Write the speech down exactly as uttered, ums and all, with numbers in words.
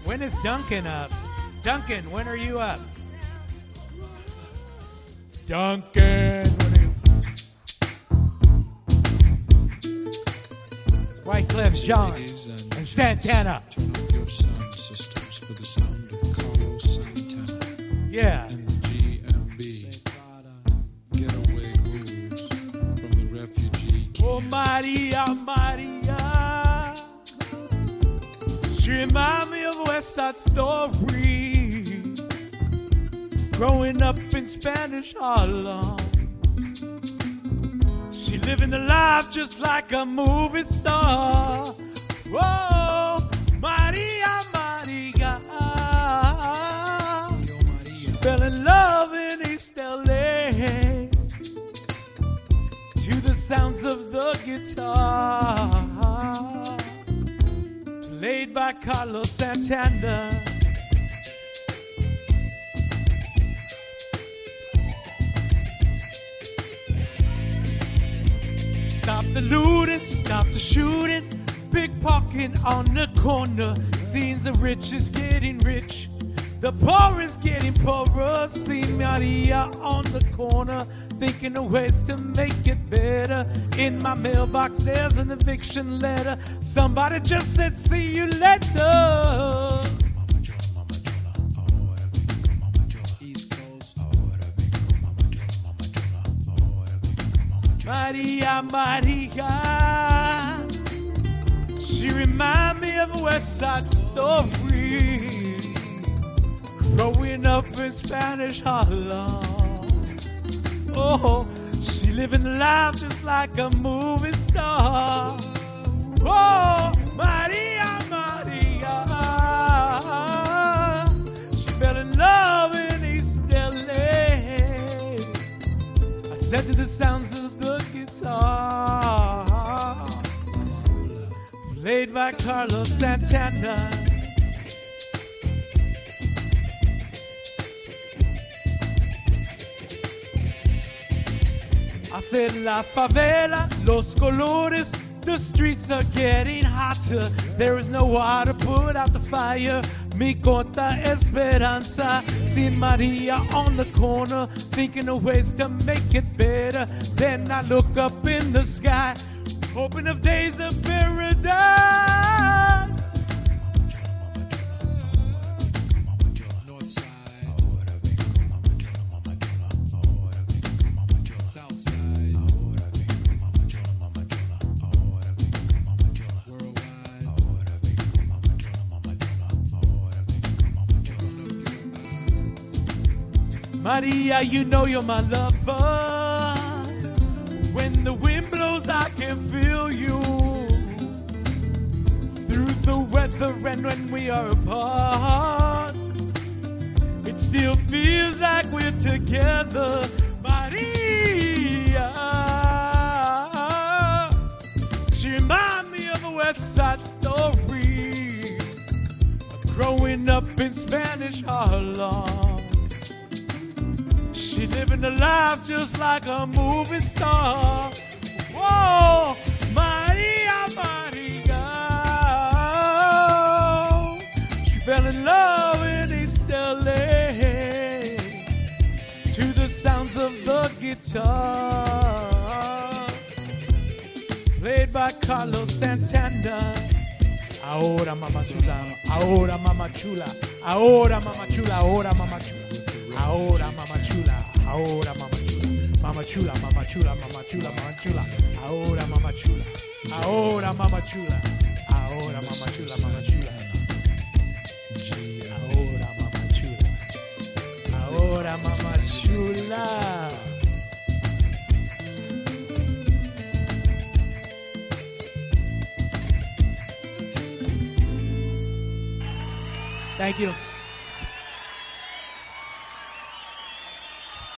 When is Duncan up? Duncan, when are you up? Duncan, when are you? Wyclef Jean and Santana. Turn up your sound systems for the sound of Carlos Santana. Yeah. And the G M B. Getaway grooves from the refugee camp. Oh, Maria, Maria. She remind me of West Side Story. Growing up in Spanish Harlem. She living the life just like a movie star. Whoa, Maria, Maria. She fell in love in East L A to the sounds of the guitar, played by Carlos Santana. Stop the looting, stop the shooting, pickpocketing on the corner. Seems the rich is getting rich, the poor is getting poorer. See Maria on the corner, thinking of ways to make it better. In my mailbox there's an eviction letter. Somebody just said see you later. Maria, Maria, she remind me of West Side Story. Growing up in Spanish Harlem. Oh, she living life just like a movie star. Oh, Maria, Maria, she fell in love in East L A. I said to the sounds of the guitar, played by Carlos Santana. I said la favela, los colores, the streets are getting hotter. There is no water, put out the fire. Mi corta esperanza. Seen Maria on the corner, thinking of ways to make it better. Then I look up in the sky, hoping of days of paradise. Maria, you know you're my lover. When the wind blows, I can feel you. Through the weather and when we are apart, it still feels like we're together. Maria, she reminds me of a West Side Story. Growing up in Spanish Harlem. She living a life just like a movie star. Whoa, Maria, Maria. She fell in love in East L A to the sounds of the guitar, played by Carlos Santana. Ahora mama chula, ahora mama chula, ahora mama chula, ahora mama chula. Ahora mama chula, ahora mama chula, mama chula, mama chula, mama chula, mama chula, ahora mama chula, ahora mama chula, ahora mama chula, mama chula, ahora mama chula, ahora mama chula. Thank you.